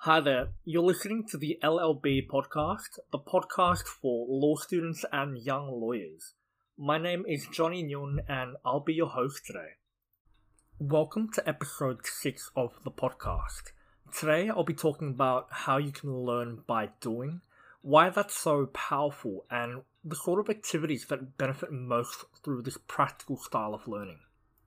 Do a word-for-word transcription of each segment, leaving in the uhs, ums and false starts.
Hi there, you're listening to the L L B podcast, the podcast for law students and young lawyers. My name is Johnny Nguyen and I'll be your host today. Welcome to episode six of the podcast. Today I'll be talking about how you can learn by doing, why that's so powerful, and the sort of activities that benefit most through this practical style of learning.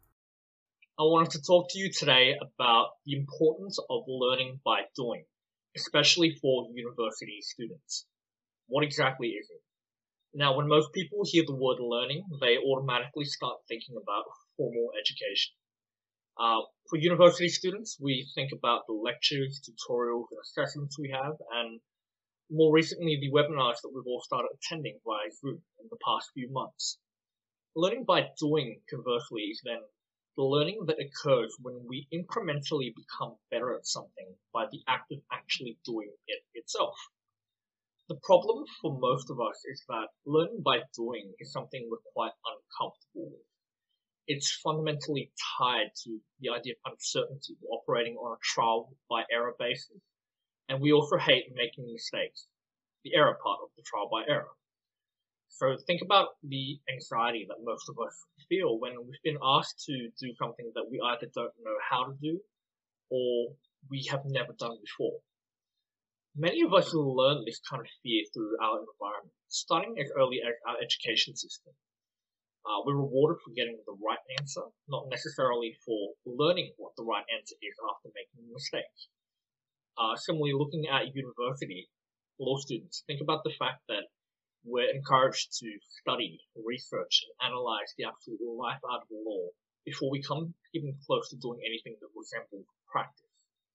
I wanted to talk to you today about the importance of learning by doing, especially for university students. What exactly is it? Now, when most people hear the word learning, they automatically start thinking about formal education. Uh, for university students, we think about the lectures, tutorials, and assessments we have, and more recently, the webinars that we've all started attending via Zoom in the past few months. Learning by doing, conversely, is then the learning that occurs when we incrementally become better at something by the act of actually doing it itself. The problem for most of us is that learning by doing is something we're quite uncomfortable with. It's fundamentally tied to the idea of uncertainty, operating on a trial by error basis, and we also hate making mistakes, the error part of the trial by error. So think about the anxiety that most of us feel when we've been asked to do something that we either don't know how to do or we have never done before. Many of us learn this kind of fear through our environment, starting as early as our education system. Uh, we're rewarded for getting the right answer, not necessarily for learning what the right answer is after making a mistake. Uh, similarly, looking at university law students, think about the fact that we're encouraged to study, research, and analyze the absolute life out of the law before we come even close to doing anything that resembles practice.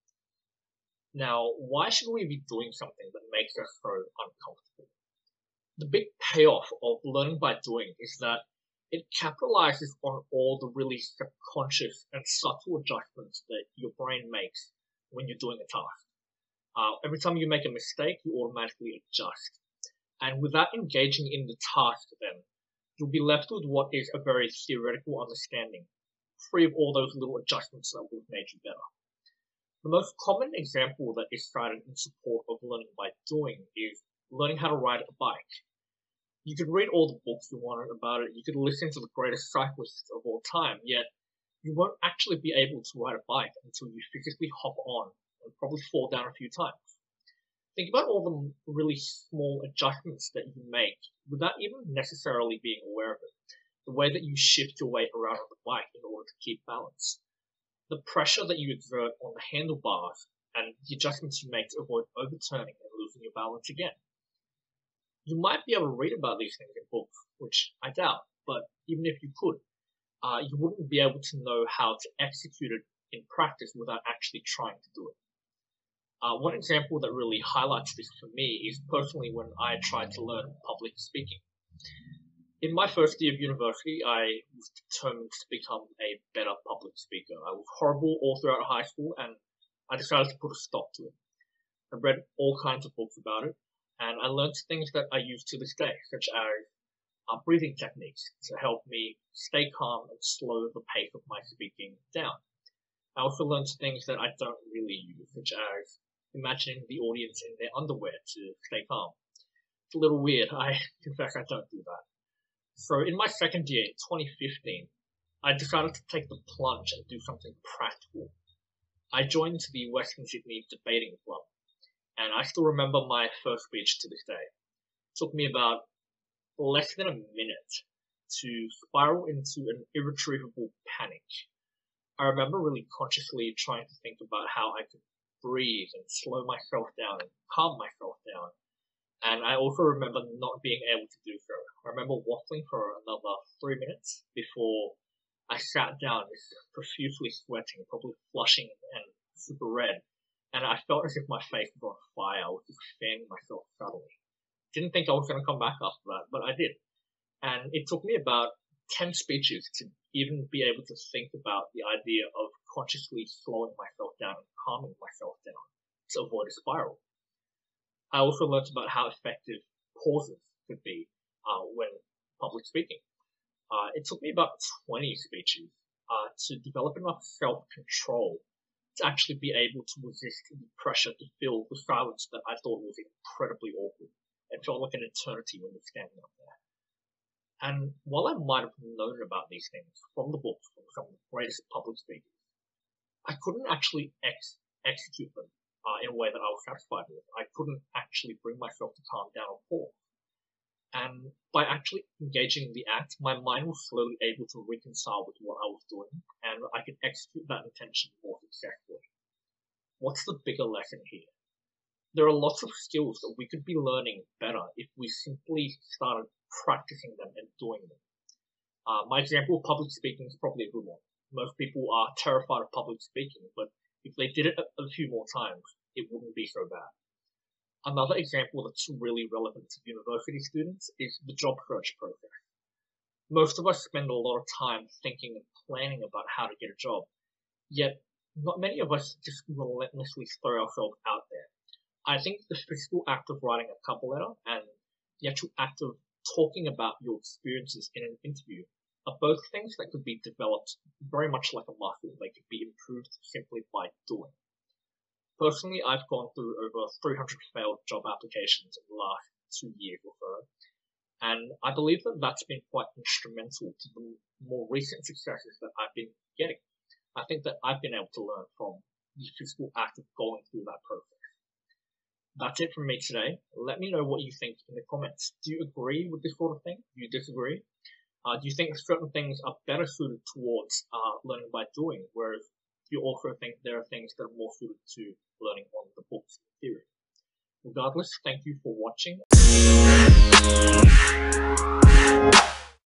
Now, why should we be doing something that makes us so uncomfortable? The big payoff of learning by doing is that it capitalizes on all the really subconscious and subtle adjustments that your brain makes when you're doing a task. Uh, every time you make a mistake, you automatically adjust. And without engaging in the task then, you'll be left with what is a very theoretical understanding, free of all those little adjustments that would have made you better. The most common example that is cited in support of learning by doing is learning how to ride a bike. You could read all the books you wanted about it, you could listen to the greatest cyclists of all time, yet you won't actually be able to ride a bike until you physically hop on and probably fall down a few times. Think about all the really small adjustments that you make without even necessarily being aware of it. The way that you shift your weight around on the bike in order to keep balance. The pressure that you exert on the handlebars and the adjustments you make to avoid overturning and losing your balance again. You might be able to read about these things in books, which I doubt, but even if you could, uh, you wouldn't be able to know how to execute it in practice without actually trying to do it. Uh, one example that really highlights this for me is personally when I tried to learn public speaking. In my first year of university, I was determined to become a better public speaker. I was horrible all throughout high school, and I decided to put a stop to it. I read all kinds of books about it, and I learned things that I use to this day, such as uh, breathing techniques to help me stay calm and slow the pace of my speaking down. I also learned things that I don't really use, such as imagining the audience in their underwear to stay calm. It's a little weird, I confess I don't do that. So in my second year, in twenty fifteen, I decided to take the plunge and do something practical. I joined the Western Sydney Debating Club, and I still remember my first speech to this day. It took me about less than a minute to spiral into an irretrievable panic. I remember really consciously trying to think about how I could breathe and slow myself down and calm myself down. And I also remember not being able to do so. I remember waffling for another three minutes before I sat down, profusely sweating, probably flushing and super red. And I felt as if my face was on fire. I was just fanning myself subtly. Didn't think I was going to come back after that, but I did. And it took me about ten speeches to even be able to think about the idea of consciously slowing myself down and calming myself down to avoid a spiral. I also learned about how effective pauses could be uh, when public speaking. Uh, it took me about twenty speeches uh, to develop enough self-control to actually be able to resist the pressure to fill the silence that I thought was incredibly awkward. It felt like an eternity when you're standing up there. And while I might have known about these things from the books from some of the greatest public speakers, I couldn't actually ex- execute them uh, in a way that I was satisfied with. I couldn't actually bring myself to calm down or pause. And by actually engaging in the act, my mind was slowly able to reconcile with what I was doing, and I could execute that intention more successfully. What's the bigger lesson here? There are lots of skills that we could be learning better if we simply started practicing them and doing them. Uh, my example of public speaking is probably a good one. Most people are terrified of public speaking, but if they did it a, a few more times, it wouldn't be so bad. Another example that's really relevant to university students is the job search process. Most of us spend a lot of time thinking and planning about how to get a job, yet not many of us just relentlessly throw ourselves out there. I think the physical act of writing a cover letter and the actual act of talking about your experiences in an interview are both things that could be developed very much like a muscle. They could be improved simply by doing. Personally, I've gone through over three hundred failed job applications in the last two years or so, and I believe that that's been quite instrumental to the more recent successes that I've been getting. I think that I've been able to learn from the physical act of going through that process. That's it from me today. Let me know what you think in the comments. Do you agree with this sort of thing? Do you disagree? Uh, do you think certain things are better suited towards uh, learning by doing, whereas you also think there are things that are more suited to learning on the books and theory? Regardless, thank you for watching.